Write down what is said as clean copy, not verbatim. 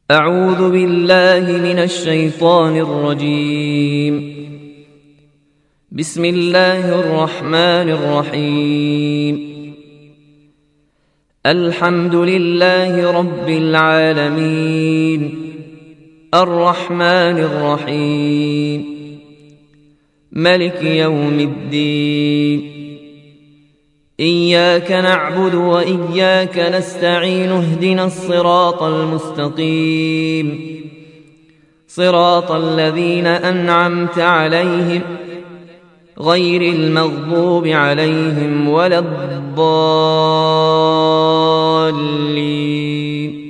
أعوذ بالله من الشيطان الرجيم. بسم الله الرحمن الرحيم. الحمد لله رب العالمين، الرحمن الرحيم، ملك يوم الدين. إياك نعبد وإياك نستعين، اهدنا الصراط المستقيم، صراط الذين أنعمت عليهم غير المغضوب عليهم ولا الضالين.